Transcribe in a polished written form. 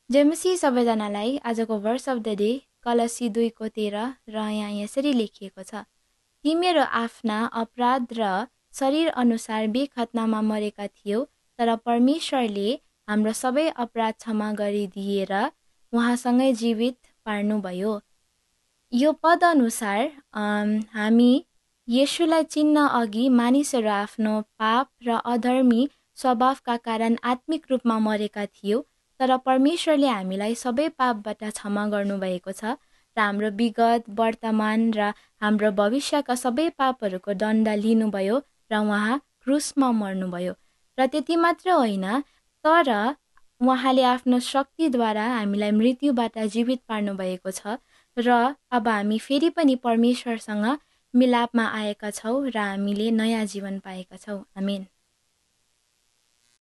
जय सबैजनालाई आजको verse of the day कलसी 2:13 र यहाँ यसरी लेखिएको छ। ती मेरो आफ्ना अपराध र शरीर अनुसार बेखतनामा मरेका थियौ, तर परमेश्वरले हाम्रो सबै अपराध क्षमा गरिदिएर उहाँसँगै जीवित पार्नुभयो। यो पद अनुसार हामी येशूलाई चिन्न अघि मानिसहरू आफ्नो पाप र अधर्मी स्वभावका कारण आत्मिक रूपमा मरेका थियौँ, तर परमेश्वरले हामीलाई सबै पापबाट क्षमा गर्नुभएको छ र हाम्रो विगत, वर्तमान र हाम्रो भविष्यका सबै पापहरूको दण्ड लिनुभयो र उहाँ क्रुसमा मर्नुभयो। र त्यति मात्र होइन, तर उहाँले आफ्नो शक्तिद्वारा हामीलाई मृत्युबाट जीवित पार्नुभएको छ र अब हामी फेरि पनि परमेश्वरसँग मिलापमा आएका छौँ र हामीले नयाँ जीवन पाएका छौँ। आमेन।